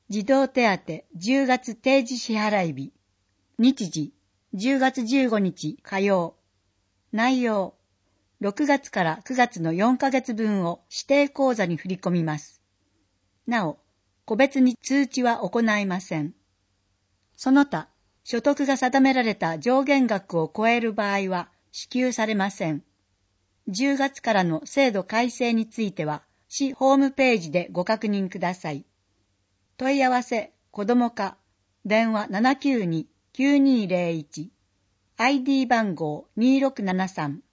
児童手当10月定時支払日。日時10月15日火曜。内容6月から9月の4ヶ月分を指定口座に振り込みます。なお、個別に通知は行いません。その他、所得が定められた上限額を超える場合は支給されません。10月からの制度改正については、市ホームページでご確認ください。問い合わせ、子ども課、電話 792-9201、ID 番号2673